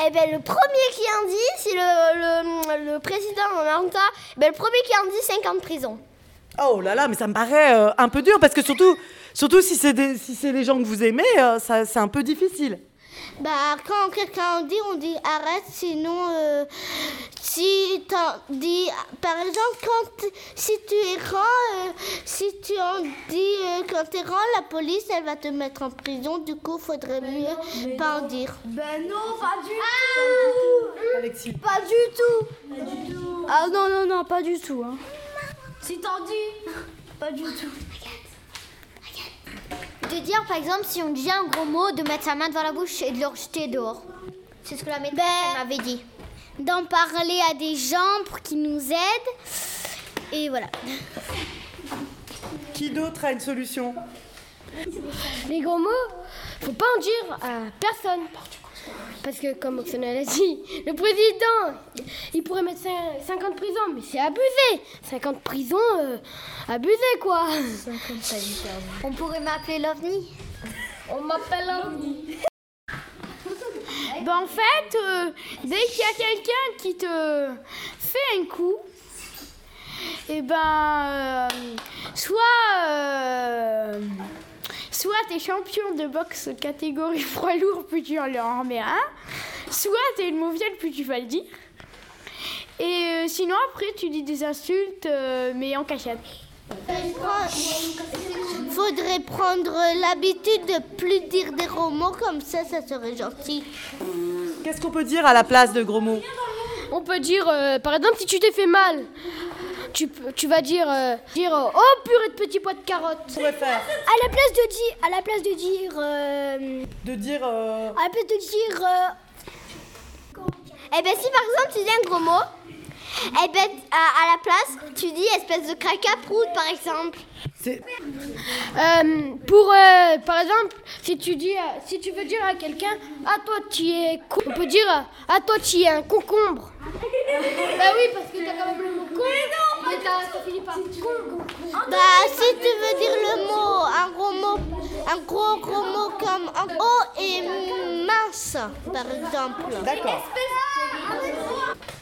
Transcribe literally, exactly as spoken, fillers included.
Eh ben, le premier qui en dit, c'est le, le, le président en même temps, ben, le premier qui en dit cinquante prisons. Oh là là, mais ça me paraît euh, un peu dur, parce que surtout, surtout si c'est des, si c'est des gens que vous aimez, euh, ça, c'est un peu difficile. Bah, quand quelqu'un en dit, on dit arrête, sinon, euh, si t'en dis, par exemple, quand si tu es rend, euh, si tu en dis euh, quand tu es rend, la police, elle va te mettre en prison, du coup, faudrait mieux non, pas non. en dire. Ben non, pas du ah tout Alexis. Pas du tout Pas du tout Ah non, non, non, pas du tout. Hein. Si t'en dis, pas du tout. De dire, par exemple, si on dit un gros mot, de mettre sa main devant la bouche et de le rejeter dehors. C'est ce que la maîtresse ben, m'avait dit. D'en parler à des gens pour qu'ils nous aident. Et voilà. Qui d'autre a une solution? Les gros mots, faut pas en dire à personne. Parce que, comme Oksana l'a dit, le président, il pourrait mettre cinquante prisons, mais c'est abusé. cinquante prisons, euh, abusé quoi. cinquante, ça dit perdu. On pourrait m'appeler l'OVNI. On m'appelle l'OVNI. Ben en fait, euh, dès qu'il y a quelqu'un qui te fait un coup, et ben, euh, soit... Euh, Soit t'es champion de boxe catégorie poids lourd, puis tu en leur remets un. Soit t'es une mauviette, puis tu vas le dire. Et euh, sinon, après, tu dis des insultes, euh, mais en cachette. Faudrait prendre l'habitude de plus dire des gros mots, comme ça, ça serait gentil. Qu'est-ce qu'on peut dire à la place de gros mots? On peut dire, euh, par exemple, si tu t'es fait mal, tu, tu vas dire, euh, dire euh, oh purée de petits pois de carottes. On pourrait faire. À la place de dire, à la place de dire, euh, de dire. Euh... À la place de dire. Euh... Eh ben si par exemple tu dis un gros mot, eh ben à, à la place tu dis espèce de caca prout par exemple. C'est... Euh, pour euh, par exemple, si tu dis, euh, si tu veux dire à quelqu'un, ah toi tu es con, on peut dire, ah toi tu es un concombre. Bah oui, parce que t'as quand même le mot con, mais t'as, ça finit par con. Bah si tu veux dire le mot, un gros mot, un gros gros mot comme un haut et mince par exemple. D'accord.